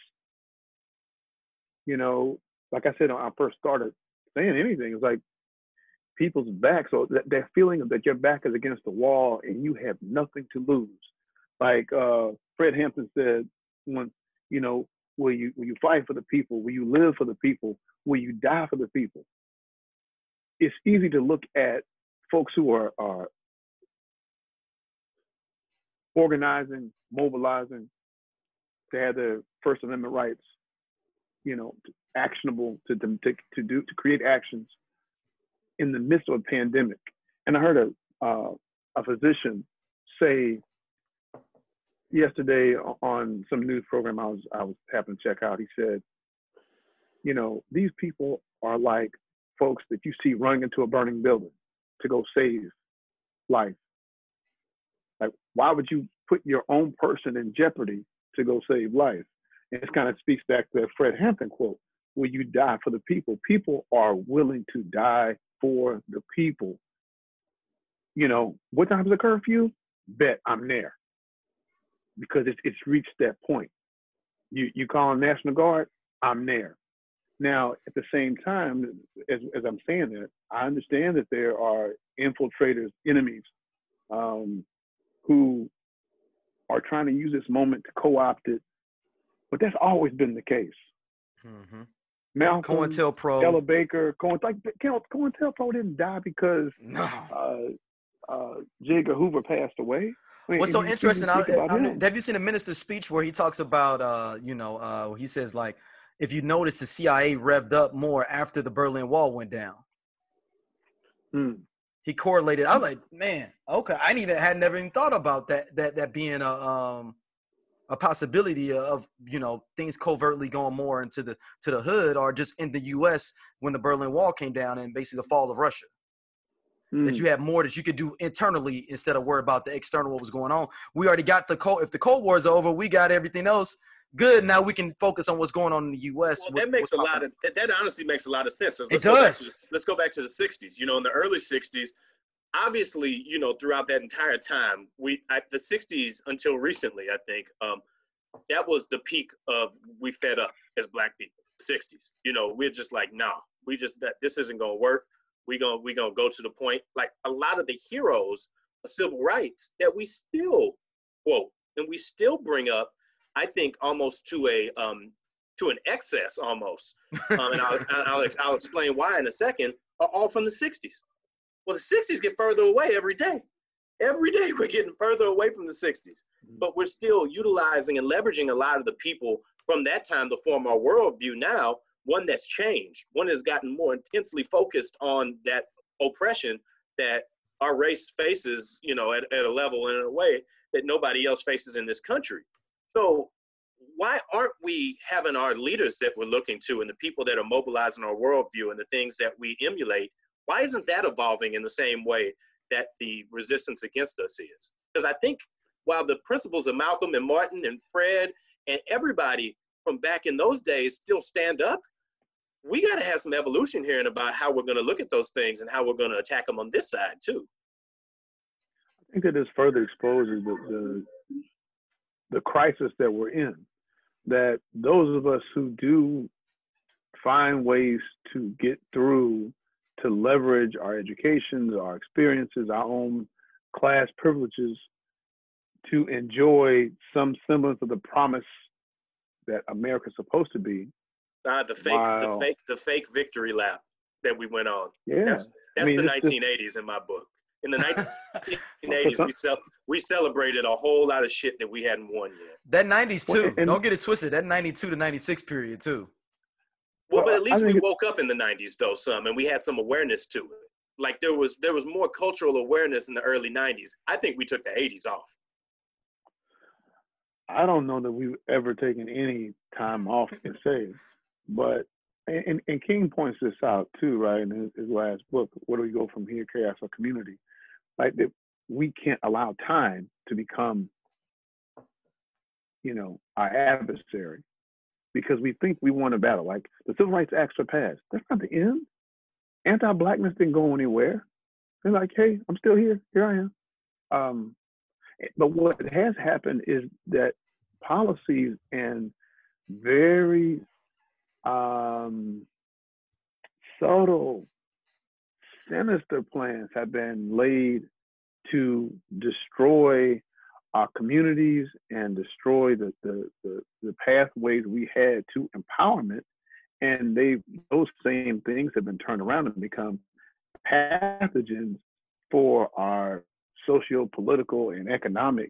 like I said, when I first started saying anything, it's like people's back. So that feeling that your back is against the wall and you have nothing to lose. Like Fred Hampton said, will you fight for the people? Will you live for the people? Will you die for the people? It's easy to look at folks who are organizing, mobilizing to have their First Amendment rights, actionable to create actions in the midst of a pandemic. And I heard a physician say yesterday on some news program I was happening to check out. He said, these people are like folks that you see running into a burning building to go save life. Like, why would you put your own person in jeopardy to go save life? And it kind of speaks back to that Fred Hampton quote, will you die for the people? People are willing to die for the people. What time is the curfew? Bet I'm there. Because it's reached that point. You call National Guard, I'm there. Now, at the same time, as I'm saying that, I understand that there are infiltrators, enemies, who are trying to use this moment to co-opt it. But that's always been the case. Mm-hmm. Malcolm, COINTELPRO, Ella Baker, COINTELPRO didn't die because J. Edgar Hoover passed away. What's so interesting, have you seen a minister's speech where he talks about, he says, like, if you notice, the CIA revved up more after the Berlin Wall went down. He correlated. I was like, man, okay. I had never even thought about that being a possibility of, things covertly going more into the hood, or just in the U.S. when the Berlin Wall came down and basically the fall of Russia. That you had more that you could do internally instead of worry about the external, what was going on. We already got if the Cold War is over, we got everything else good. Now we can focus on what's going on in the U.S. Well, that honestly makes a lot of sense. It does. Let's go back to the 60s. You know, in the early 60s, obviously, you know, throughout that entire time, the 60s until recently, I think, that was the peak of we fed up as Black people. 60s. You know, we're just like, nah, this isn't gonna work. We gonna go to the point. Like a lot of the heroes of civil rights that we still quote and we still bring up, I think almost to an excess almost. And I'll explain why in a second. Are all from the 60s. Well, the 60s get further away every day. Every day we're getting further away from the 60s, but we're still utilizing and leveraging a lot of the people from that time to form our worldview now, one that's changed, one has gotten more intensely focused on that oppression that our race faces, you know, at a level and in a way that nobody else faces in this country. So why aren't we having our leaders that we're looking to and the people that are mobilizing our worldview and the things that we emulate, why isn't that evolving in the same way that the resistance against us is? Because I think while the principles of Malcolm and Martin and Fred and everybody from back in those days still stand up, we got to have some evolution here and about how we're going to look at those things and how we're going to attack them on this side too. I think that this further exposes the crisis that we're in, that those of us who do find ways to get through, to leverage our educations, our experiences, our own class privileges, to enjoy some semblance of the promise that America's supposed to be. The fake victory lap that we went on. Yeah, that's the 1980s in my book. In the 1980s, we celebrated a whole lot of shit that we hadn't won yet. That 90s too. Don't get it twisted. That 92 to 96 period too. Well, but at least we woke up in the 90s though, and we had some awareness to it. Like there was more cultural awareness in the early 90s. I think we took the 80s off. I don't know that we've ever taken any time off per se, but and King points this out too, right? In his last book, Where Do We Go From Here? Chaos or Community? Like that we can't allow time to become, you know, our adversary, because we think we won a battle. Like the Civil Rights Acts are passed. That's not the end. Anti-Blackness didn't go anywhere. They're like, hey, I'm still here. Here I am. But what has happened is that policies and very subtle, sinister plans have been laid to destroy our communities and destroy the pathways we had to empowerment. And those same things have been turned around and become pathogens for our socio-political and economic,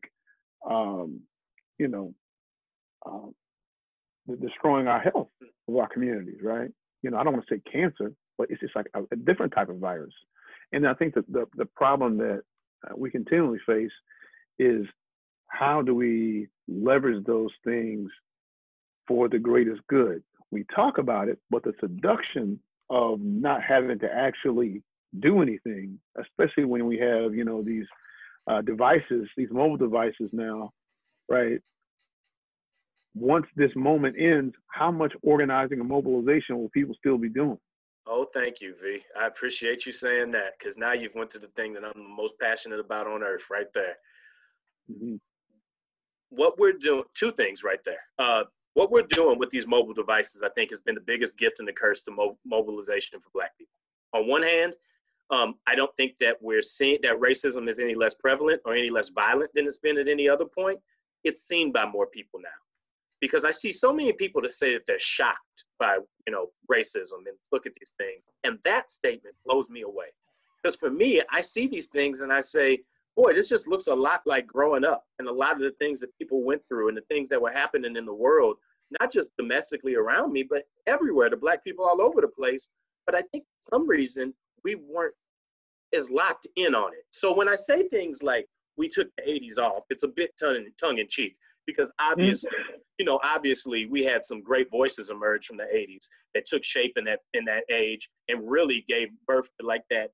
destroying our health of our communities, right? You know, I don't want to say cancer, but it's just like a different type of virus. And I think that the problem that we continually face is how do we leverage those things for the greatest good? We talk about it, but the seduction of not having to actually do anything, especially when we have, you know, these devices, these mobile devices now, right? Once this moment ends, how much organizing and mobilization will people still be doing? Oh, thank you, V. I appreciate you saying that, because now you've went to the thing that I'm the most passionate about on earth right there. Mm-hmm. What we're doing, two things right there. What we're doing with these mobile devices, I think, has been the biggest gift and the curse to mobilization for Black people. On one hand, I don't think that we're seeing that racism is any less prevalent or any less violent than it's been at any other point. It's seen by more people now. Because I see so many people that say that they're shocked by, you know, racism and look at these things. And that statement blows me away. Because for me, I see these things and I say, boy, this just looks a lot like growing up and a lot of the things that people went through and the things that were happening in the world, not just domestically around me, but everywhere, the Black people all over the place. But I think for some reason we weren't as locked in on it. So when I say things like we took the 80s off, it's a bit tongue in cheek. Because obviously, obviously we had some great voices emerge from the 80s that took shape in that age and really gave birth to like that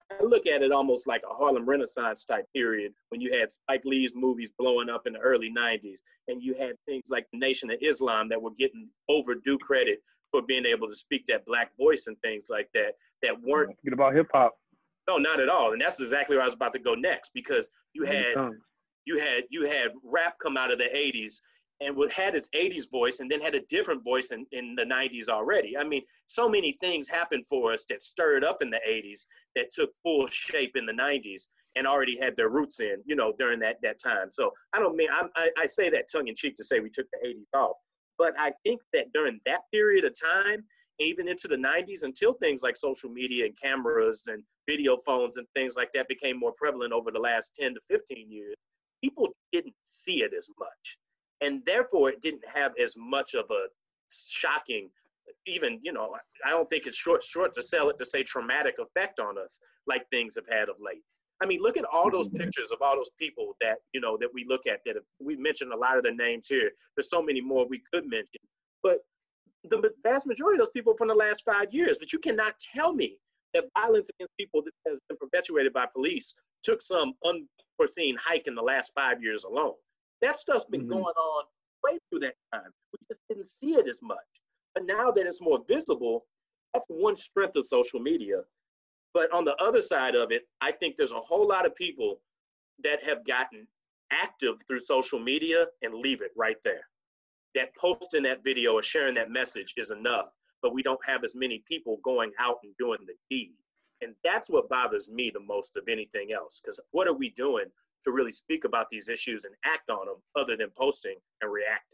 I look at it almost like a Harlem Renaissance type period when you had Spike Lee's movies blowing up in the early 90s, and you had things like the Nation of Islam that were getting overdue credit for being able to speak that Black voice and things like that weren't. Forget about hip hop. No, not at all. And that's exactly where I was about to go next, because you had rap come out of the 80s and had its 80s voice and then had a different voice in the 90s already. I mean, so many things happened for us that stirred up in the 80s that took full shape in the 90s and already had their roots in, during that time. So I say that tongue in cheek to say we took the 80s off. But I think that during that period of time, even into the 90s, until things like social media and cameras and video phones and things like that became more prevalent over the last 10 to 15 years, people didn't see it as much. And therefore, it didn't have as much of a shocking, even, I don't think it's short to sell it to say traumatic effect on us like things have had of late. I mean, look at all those pictures of all those people that, that we look at we've mentioned a lot of their names here. There's so many more we could mention. But the vast majority of those people from the last 5 years, but you cannot tell me that violence against people that has been perpetuated by police took some unforeseen hike in the last 5 years alone. That stuff's been going on way through that time. We just didn't see it as much. But now that it's more visible, that's one strength of social media. But on the other side of it, I think there's a whole lot of people that have gotten active through social media and leave it right there. That posting that video or sharing that message is enough, but we don't have as many people going out and doing the deed. And that's what bothers me the most of anything else, because what are we doing to really speak about these issues and act on them other than posting and reacting?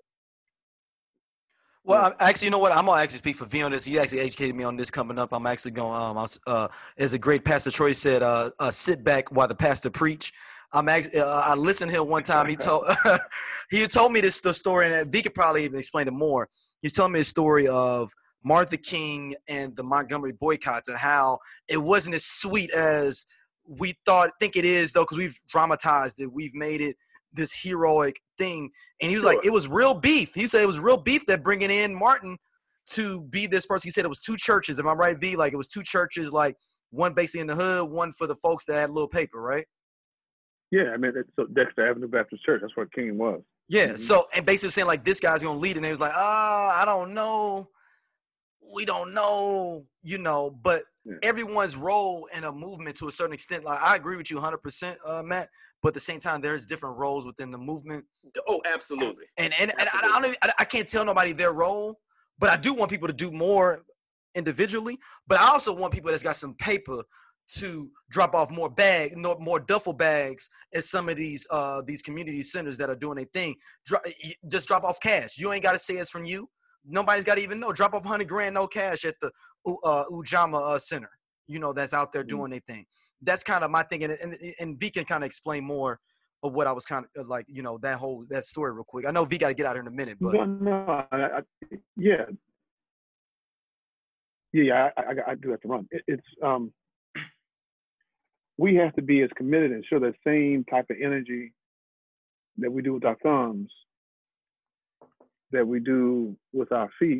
Well, actually, you know what? I'm gonna actually speak for V on this. He actually educated me on this coming up. I'm actually going. As a great Pastor Troy said, sit back while the pastor preach. I'm actually. I listened to him one time. He told me the story, and V could probably even explain it more. He's telling me the story of Martha King and the Montgomery boycotts and how it wasn't as sweet as we think it is, though, because we've dramatized it. We've made it this heroic thing. And he was like, it was real beef. He said it was real beef that bringing in Martin to be this person. He said it was two churches. Am I right, V? Like it was two churches, like one basically in the hood, one for the folks that had a little paper, right? Yeah, I mean, so Dexter Avenue Baptist Church, that's where King was. Yeah, so, and basically saying like this guy's going to lead, and they was like, I don't know. We don't know, but everyone's role in a movement to a certain extent, like I agree with you 100%, Matt, but at the same time, there's different roles within the movement. Oh, absolutely. And I can't tell nobody their role, but I do want people to do more individually, but I also want people that's got some paper to drop off more duffel bags at some of these community centers that are doing their thing. Just drop off cash. You ain't got to say it's from you. Nobody's got to even know. Drop off $100,000, no cash at the Ujamaa Center, that's out there doing their thing. That's kind of my thing. And V can kind of explain more of what I was kind of like, that story real quick. I know V got to get out here in a minute, but. I do have to run. We have to be as committed and show that same type of energy that we do with our thumbs, that we do with our feet,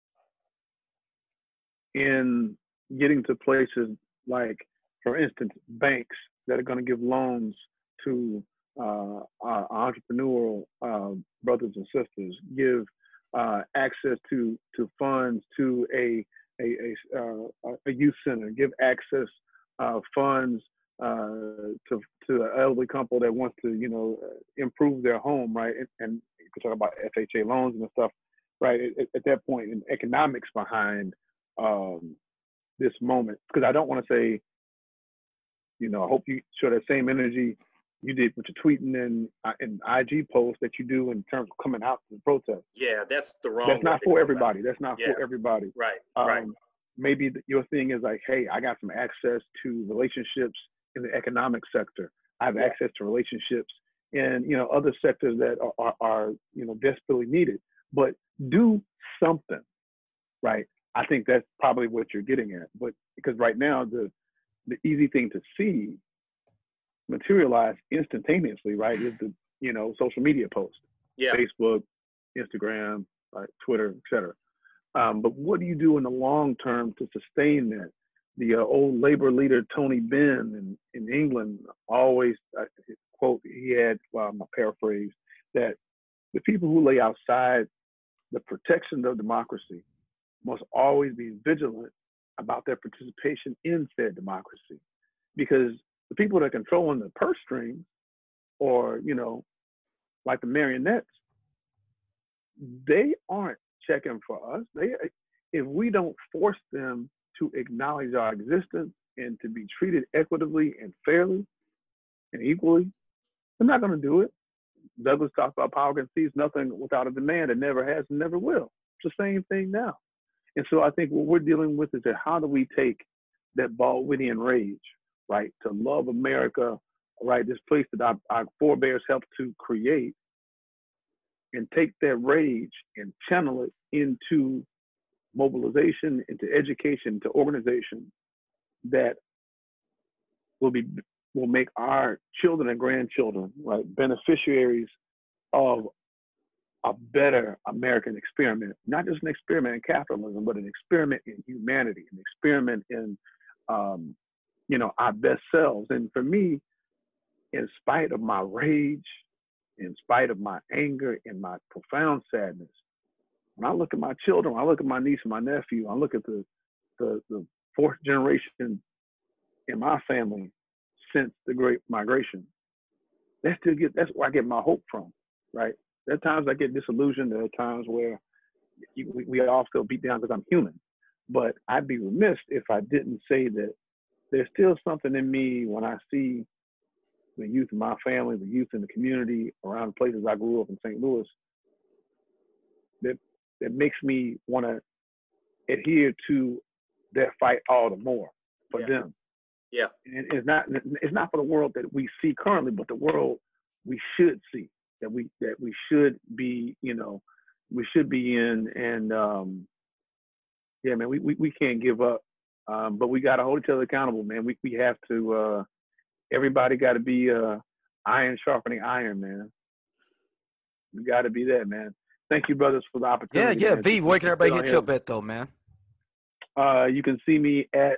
in getting to places like, for instance, banks that are going to give loans to our entrepreneurial brothers and sisters, give access to funds to a youth center, give access funds to an elderly couple that wants to improve their home, right? And you can talk about FHA loans and stuff, right? At that point, in economics behind this moment, because I don't want to say, I hope you show that same energy you did with your tweeting and IG posts that you do in terms of coming out to the protest. Yeah, that's the wrong. That's not for everybody. That's not for everybody. Right. Right. Maybe your thing is like, hey, I got some access to relationships in the economic sector. I have access to relationships in other sectors that are desperately needed. But do something, right? I think that's probably what you're getting at. But because right now the easy thing to see materialize instantaneously, right, is the social media post, Facebook, Instagram, Twitter, etc. But what do you do in the long term to sustain the old labor leader Tony Benn in England always quote he had, well, I'm gonna paraphrase, that the people who lay outside the protection of democracy must always be vigilant about their participation in said democracy, because the people that are controlling the purse strings, or like the marionettes, they aren't checking for us. If we don't force them to acknowledge our existence and to be treated equitably and fairly and equally, they're not going to do it. Douglas talks about power concedes nothing without a demand. It never has and never will. It's the same thing now. And so I think what we're dealing with is that how do we take that Baldwinian rage, right, to love America, right, this place that our forebears helped to create, and take that rage and channel it into mobilization, into education, into organization that will make our children and grandchildren, right, beneficiaries of a better American experiment. Not just an experiment in capitalism, but an experiment in humanity, an experiment in our best selves. And for me, in spite of my rage, in spite of my anger and my profound sadness, when I look at my children, when I look at my niece and my nephew, I look at the fourth generation in my family since the Great Migration. That's where I get my hope from, right? There are times I get disillusioned. There are times where we all feel beat down because I'm human. But I'd be remiss if I didn't say that there's still something in me when I see the youth in my family, the youth in the community around the places I grew up in St. Louis, that makes me want to adhere to that fight all the more for them. Yeah. And it's not for the world that we see currently, but the world we should see, that we should be, we should be in. And man, we can't give up. But we got to hold each other accountable, man. We have to, everybody got to be iron sharpening iron, man. We got to be that, man. Thank you, brothers, for the opportunity. Yeah. V, where can everybody hit you up at, though, man? You can see me at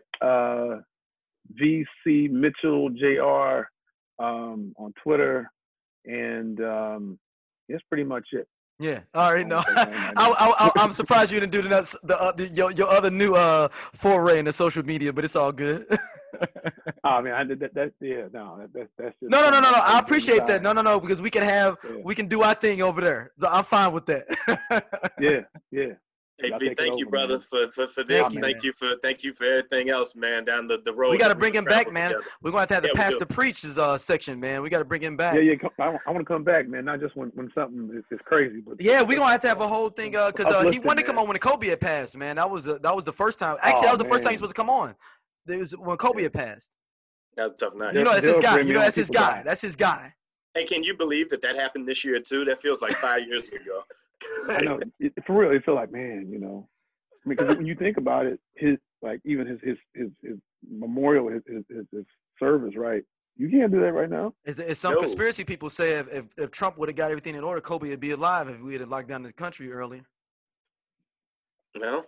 VC Mitchell Jr. On Twitter, and that's pretty much it. Yeah, I already know. I'm surprised you didn't do your other new foray into social media, but it's all good. Oh man, that's just no. I appreciate that. No, because we can do our thing over there. So I'm fine with that. Yeah. Hey, V, thank you, brother, for this. Thank you for everything else, man. Down the road. We got to bring him back, man. Together. We're going to have the pastor preaches section, man. We got to bring him back. Yeah. I want to come back, man. Not just when something is crazy, but yeah, we're going to have a whole thing because he wanted to come on when Kobe had passed, man. That was the first time. Actually, that was the first time he was supposed to come on. It was when Kobe had passed. That was a tough night. That's his guy. That's his guy. That's his guy. Hey, can you believe that happened this year too? That feels like 5 years ago. I know, for real. It feel like, man, I mean, because when you think about it, his memorial, his service, right? You can't do that right now. As some conspiracy people say, if Trump would have got everything in order, Kobe would be alive if we had locked down the country earlier. No.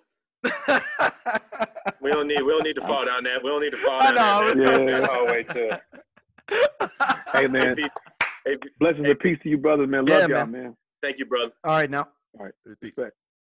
we don't need to fall down that. We don't need to fall down that hallway too. Hey man. Blessings and peace to you, brother, man. Love y'all, man. Thank you, brother. All right, now. All right. Peace. Respect.